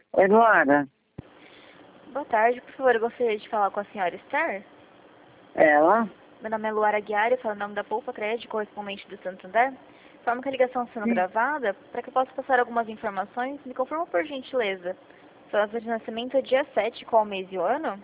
Oi, Luara. Boa tarde, por favor, eu gostaria de falar com a senhora Esther. Ela? Meu nome é Luara Guiari, eu falo em nome da Poupa Crédito, correspondente do Santander. Forma que a ligação está sendo Sim. gravada, para que eu possa passar algumas informações, me confirma por gentileza. Sua data de nascimento é dia 7, qual mês e o ano?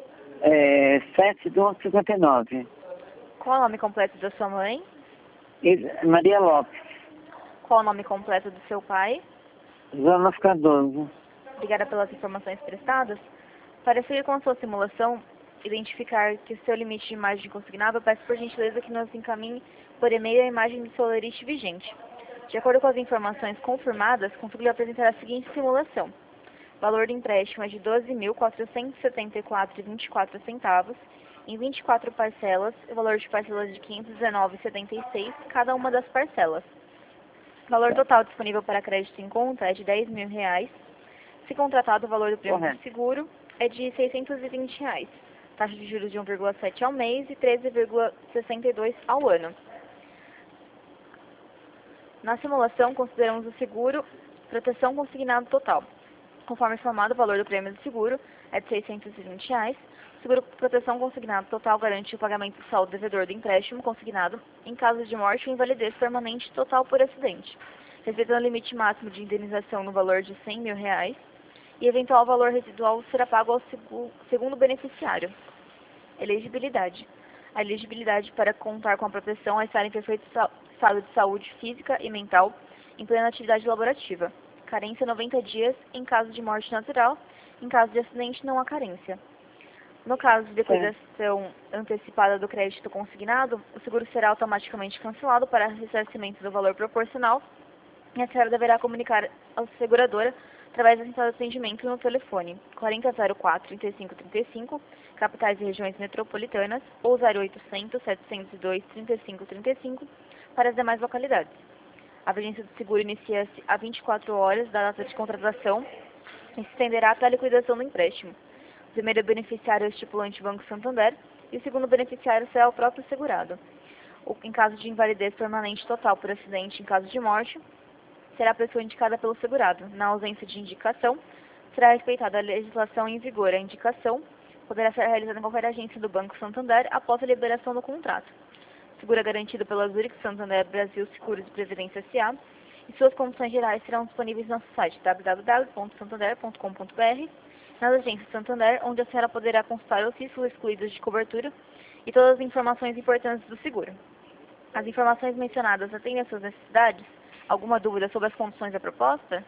7/12/59. Qual o nome completo da sua mãe? Maria Lopes. Qual o nome completo do seu pai? Zona Cardoso. Obrigada pelas informações prestadas. Para seguir com a sua simulação, identificar que o seu limite de imagem consignável, peço por gentileza que nos encaminhe por e-mail a imagem do seu limite vigente. De acordo com as informações confirmadas, consigo lhe apresentar a seguinte simulação. O valor do empréstimo é de R$ 12.474,24, em 24 parcelas, e o valor de parcelas de R$ 519,76, cada uma das parcelas. O valor total disponível para crédito em conta é de R$ 10.000. Se contratado, o valor do prêmio do seguro é de R$ 620. Taxa de juros de 1,7 ao mês e 13,62 ao ano. Na simulação, consideramos o seguro proteção consignado total. Conforme informado, o valor do prêmio do seguro é de R$ 620. O seguro proteção consignado total garante o pagamento do saldo devedor do empréstimo consignado em caso de morte ou invalidez permanente total por acidente, respeitando o limite máximo de indenização no valor de R$ 100.000, e eventual valor residual será pago ao segundo beneficiário. Elegibilidade. A elegibilidade para contar com a proteção é estar em perfeito estado de saúde física e mental, em plena atividade laborativa. Carência 90 dias em caso de morte natural. Em caso de acidente, não há carência. No caso de liquidação antecipada do crédito consignado, o seguro será automaticamente cancelado para ressarcimento do valor proporcional e a senhora deverá comunicar à seguradora através da central de atendimento no telefone 4004-3535, capitais e regiões metropolitanas, ou 0800-702-3535 para as demais localidades. A vigência do seguro inicia-se a 24 horas da data de contratação e se estenderá até a liquidação do empréstimo. O primeiro beneficiário é o estipulante Banco Santander e o segundo beneficiário será o próprio segurado. Em caso de invalidez permanente total por acidente em caso de morte, será a pessoa indicada pelo segurado. Na ausência de indicação, será respeitada a legislação em vigor. A indicação poderá ser realizada em qualquer agência do Banco Santander após a liberação do contrato. O seguro é garantido pela Zurich Santander Brasil Seguros e Previdência S.A. e suas condições gerais serão disponíveis no nosso site www.santander.com.br, nas agências Santander, onde a senhora poderá consultar os riscos excluídos de cobertura e todas as informações importantes do seguro. As informações mencionadas atendem às suas necessidades? Alguma dúvida sobre as condições da proposta?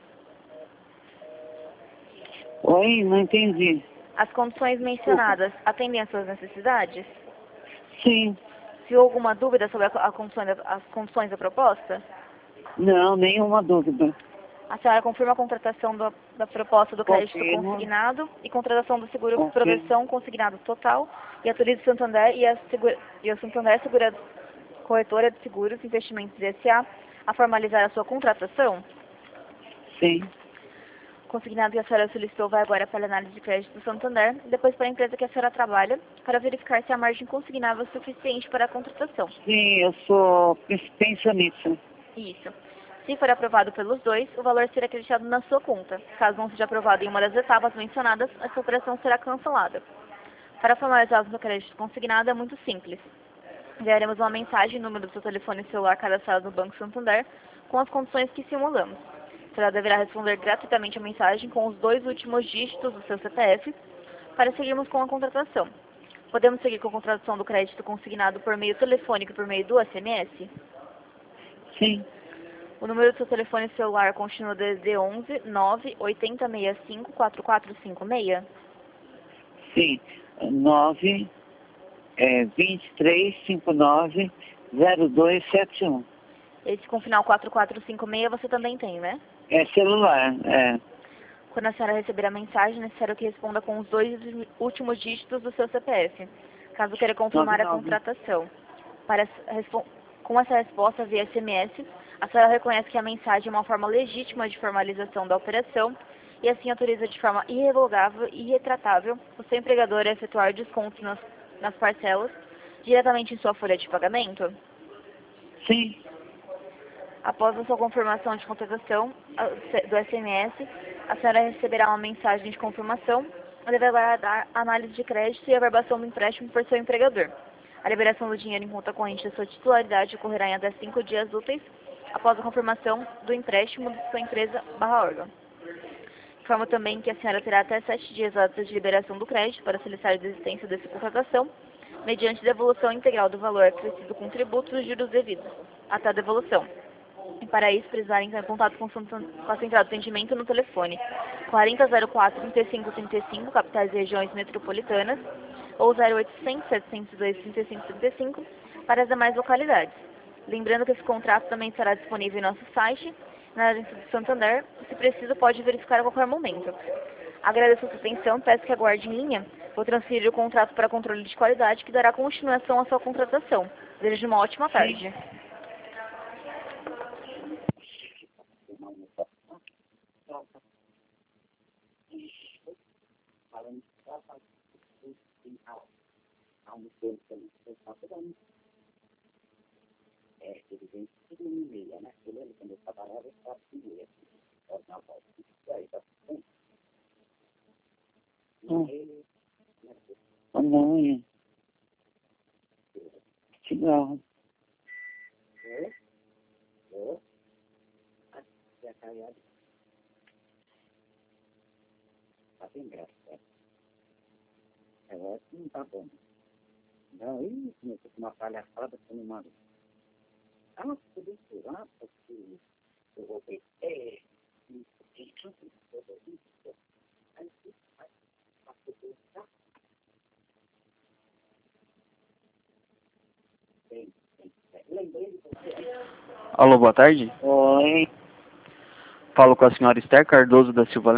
Oi, não entendi. As condições mencionadas atendem às suas necessidades? Sim. Se houve alguma dúvida sobre as condições da proposta? Não, nenhuma dúvida. A senhora confirma a contratação da proposta do crédito Confirmo. consignado e contratação do seguro Confirmo. proteção consignado total e autoriza o Santander e o Santander Corretora de Seguros e Investimentos S.A. a formalizar a sua contratação? Sim. O consignado que a senhora solicitou vai agora para a análise de crédito do Santander, e depois para a empresa que a senhora trabalha, para verificar se a margem consignável é suficiente para a contratação. Sim, eu sou pensionista. Isso. Se for aprovado pelos dois, o valor será acreditado na sua conta. Caso não seja aprovado em uma das etapas mencionadas, essa operação será cancelada. Para formalizar o seu crédito consignado é muito simples. Enviaremos uma mensagem no número do seu telefone celular cadastrado no Banco Santander com as condições que simulamos. A senhora deverá responder gratuitamente a mensagem com os 2 últimos dígitos do seu CPF para seguirmos com a contratação. Podemos seguir com a contratação do crédito consignado por meio telefônico e por meio do SMS? Sim. O número do seu telefone celular continua desde 11 9 8065 4456? Sim. 2359-0271. Esse com final 4456 você também tem, né? É celular, é. Quando a senhora receber a mensagem, é necessário que responda com os 2 últimos dígitos do seu CPF, caso queira confirmar a contratação. Com essa resposta via SMS, a senhora reconhece que a mensagem é uma forma legítima de formalização da operação e assim autoriza de forma irrevogável e irretratável o seu empregador a efetuar descontos nas parcelas diretamente em sua folha de pagamento? Sim. Após a sua confirmação de contratação do SMS, A senhora receberá uma mensagem de confirmação, deve aguardar a análise de crédito e a averbação do empréstimo por seu empregador. A liberação do dinheiro em conta corrente da sua titularidade ocorrerá em até 5 dias úteis após a confirmação do empréstimo de sua empresa/órgão. Informo também que a senhora terá até 7 dias hábeis de liberação do crédito para solicitar a desistência dessa contratação, mediante devolução integral do valor acrescido com tributos e juros devidos, até a devolução. E para isso, precisarem entrar em contato com a central de atendimento no telefone 4004-3535, capitais e regiões metropolitanas, ou 0800-702-3535 para as demais localidades. Lembrando que esse contrato também estará disponível em nosso site, na Agência do Santander, e se preciso pode verificar a qualquer momento. Agradeço a sua atenção, peço que aguarde em linha. Vou transferir o contrato para controle de qualidade, que dará continuação à sua contratação. Desejo uma ótima tarde. Ele vem tudo no meio, né? Ele, quando eu trabalhava, eu estava primeiro. Na volta. E aí, tá bom? Não, é. Cigarro. Já caiu. Tá bem graça. É, não tá bom. Não, isso, começou com uma palhaçada, você não manda. Ah, tudo isso, porque eu vou ver. Alô, boa tarde. Oi. Falo com a senhora Esther Cardoso da Silva